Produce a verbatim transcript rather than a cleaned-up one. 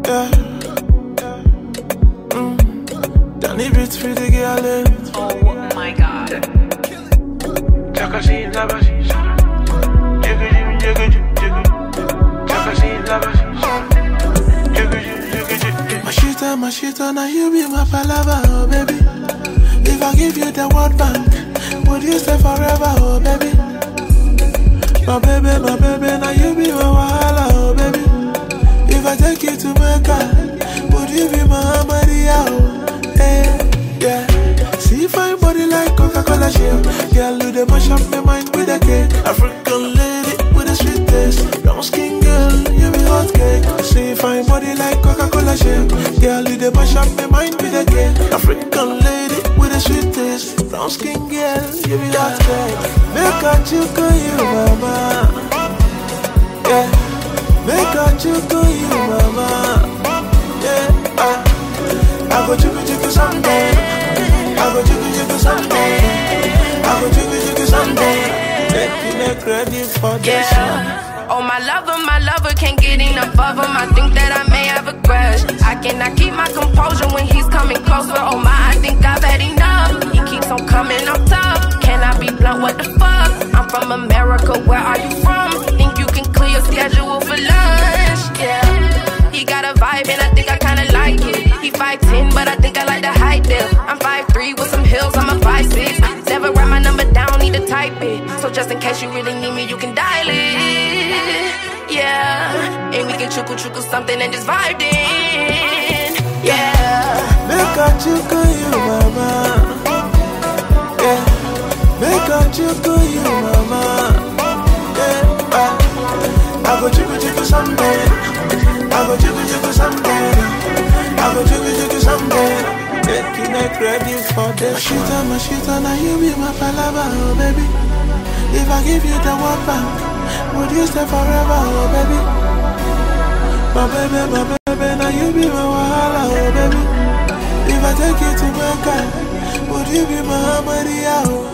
Yeah. Mm. Danny beats for the girl. Oh my god. Chakashi labashi. Jigga jigga jigga jigga. Chakashi labashi. Jigga jigga jigga. Mashita, Mashita, now you be my palava, oh baby. If I give you the World Bank, would you stay forever, oh baby? My baby, my baby, now you be my wahala, oh baby. If I take you to Mecca, would you be my Maria, oh, hey, yeah. See fine body like Coca-Cola shell. Girl, you the mash up my mind with a cake. African lady with a sweet taste. Brown skin girl, you be hot cake. See fine body like Coca-Cola shell. Girl, you the mash up my mind with a cake. African lady with a sweet taste. Brown skin girl, you be hot cake. Make a chuku you mama. Yeah. Make a chuku you mama. Yeah. I, I go chuku chuku someday. I go jiggle jiggle someday. I go jiggle jiggle someday. Making it ready for the yeah. sun. Oh my lover, my lover can't get enough of him. I think that I may have a crush. I cannot keep my composure when he's coming closer. Oh my, I think I've had enough. He keeps on coming up tough. Can I be blunt? What the fuck? I'm from America. Where are you from? Think you can clear your schedule for lunch? Yeah. He got a vibe and I think I kinda like it. He five ten, but I think I like the height there. I'm five three with some heels, I'm a five six. Never write my number down, need to type it. So just in case you really need me, you can dial it. Yeah, and we can chuckle chuckle something and just vibe in. Yeah. Make a chuckle you mama. Yeah. Make a chuckle you mama. Yeah. I, I go chuckle chuckle someday. I go jiggle jiggle someday. I go jiggle jiggle someday. Making it ready for the Mashita, Mashita, now you be my palava, oh baby. If I give you the World Bank, would you stay forever, oh baby? My baby, my baby, now you be my wahala, oh baby. If I take you to Mecca, would you be my Maria, oh